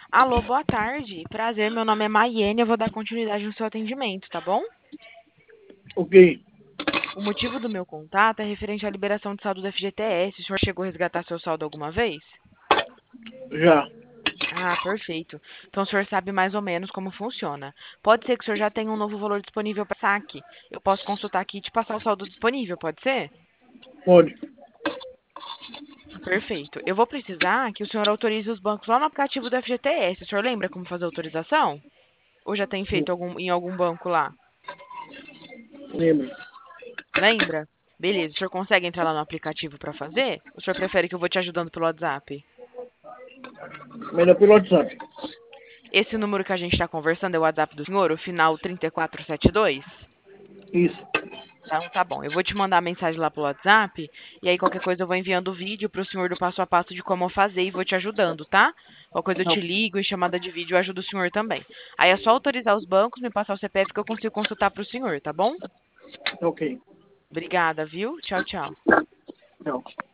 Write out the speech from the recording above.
Alô, boa tarde. Prazer, meu nome é Maiene, eu vou dar continuidade no seu atendimento, tá bom? Ok, O motivo do meu contato é referente à liberação de saldo do FGTS. O senhor chegou a resgatar seu saldo alguma vez? já. Ah, perfeito. Então o senhor sabe mais ou menos como funciona. Pode ser que o senhor já tenha um novo valor disponível para saque. Eu posso consultar aqui e te passar o saldo disponível, pode ser? Pode. Perfeito. Eu vou precisar que o senhor autorize os bancos lá no aplicativo do FGTS. O senhor lembra como fazer a autorização? Ou já tem feito em algum banco lá? Lembro. Lembra? Beleza. O senhor consegue entrar lá no aplicativo para fazer? O senhor prefere que eu vou te ajudando pelo WhatsApp? Melhor pelo WhatsApp. Esse número que a gente está conversando é o WhatsApp do senhor, o final 3472? Isso. Então tá bom. Eu vou te mandar a mensagem lá pelo WhatsApp e aí qualquer coisa eu vou enviando o vídeo para o senhor do passo a passo de como fazer e vou te ajudando, tá? Qualquer coisa eu Tá, te ligo em chamada de vídeo eu ajudo o senhor também. Aí é só autorizar os bancos, me passar o CPF que eu consigo consultar para o senhor, tá bom? ok. Obrigada, viu? Tchau, tchau. Tchau.